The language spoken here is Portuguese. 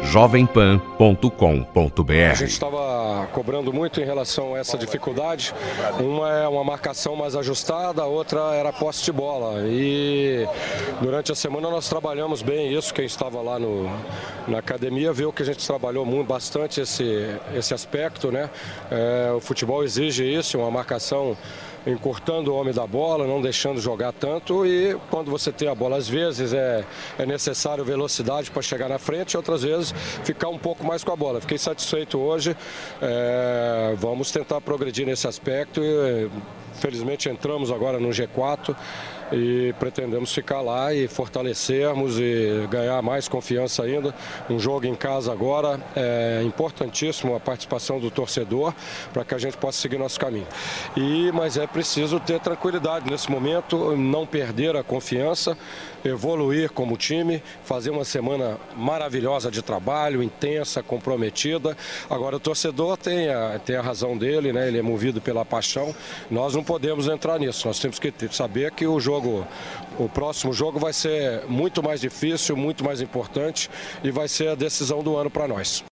jovempan.com.br. A gente estava cobrando muito em relação a essa dificuldade. Uma é uma marcação mais ajustada, a outra era posse de bola. E durante a semana nós trabalhamos bem isso. Quem estava lá na academia viu que a gente trabalhou bastante esse aspecto, né? O futebol exige isso, uma marcação encurtando o homem da bola, não deixando jogar tanto, e quando você tem a bola, às vezes é necessário velocidade para chegar na frente, outras vezes ficar um pouco mais com a bola. Fiquei satisfeito hoje, vamos tentar progredir nesse aspecto. Felizmente entramos agora no G4 e pretendemos ficar lá e fortalecermos e ganhar mais confiança ainda. Um jogo em casa agora é importantíssimo a participação do torcedor para que a gente possa seguir nosso caminho. Mas é preciso ter tranquilidade nesse momento, não perder a confiança, evoluir como time, fazer uma semana maravilhosa de trabalho, intensa, comprometida. Agora o torcedor tem a razão dele, né? Ele é movido pela paixão. Nós não podemos entrar nisso, nós temos que saber que o próximo jogo vai ser muito mais difícil, muito mais importante e vai ser a decisão do ano para nós.